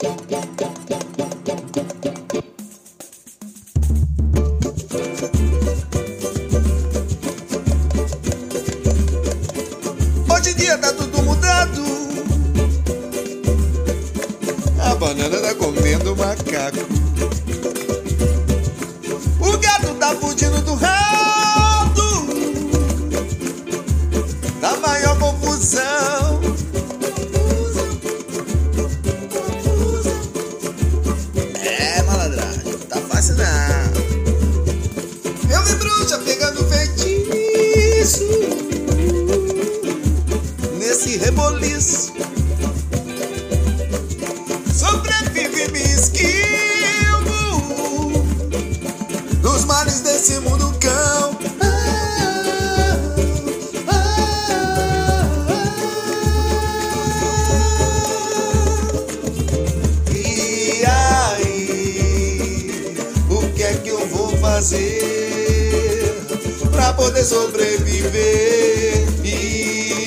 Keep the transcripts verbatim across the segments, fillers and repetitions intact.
Hoje em dia tá tudo mudado. A banana tá comendo macaco. O gato tá fugindo do rato. Da maior confusão. É, malandragem, tá fácil não. Eu vi bruxa pegando feitiço nesse reboliço. Sobrevive, me esquivo dos males desse mundo cão. Ah, ah, ah. E aí, o que é que eu vou fazer pra poder sobreviver? E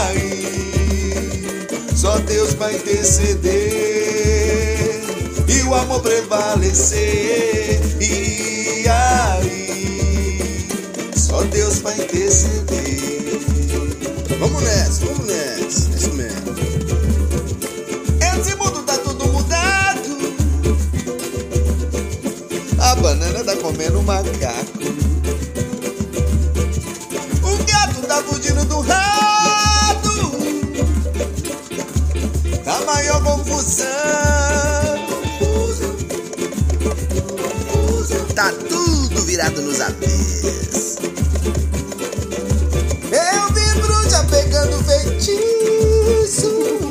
aí, só Deus vai interceder e o amor prevalecer. E aí, só Deus vai interceder. Vamos nessa, vamos nessa, é isso mesmo. Esse mundo tá tudo mudado. A banana tá comendo macaco. O gato tá fugindo do rato. Da maior confusão. Tá tudo virado nos avessos. Eu vi bruxa pegando feitiço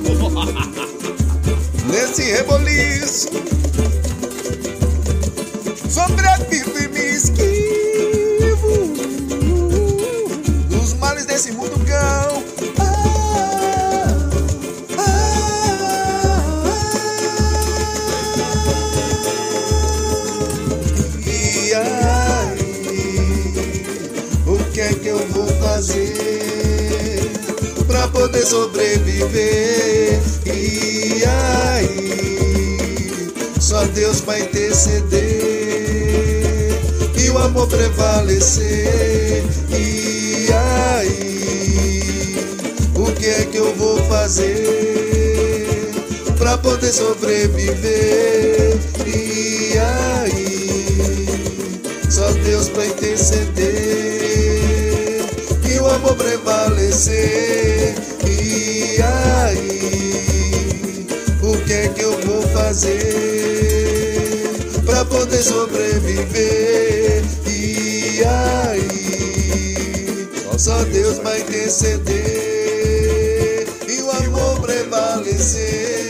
nesse reboliço. Sobrevivo e me esquivo dos males desse mundo cão. Ah, ah, ah. E aí, o que é que eu vou fazer pra poder sobreviver? E aí, só Deus vai interceder e o amor prevalecer. E aí, o que é que eu vou fazer pra poder sobreviver? E aí, só Deus vai interceder e o amor prevalecer. E aí, o que é que eu vou fazer pra poder sobreviver? E aí, só Deus vai interceder e o amor prevalecer.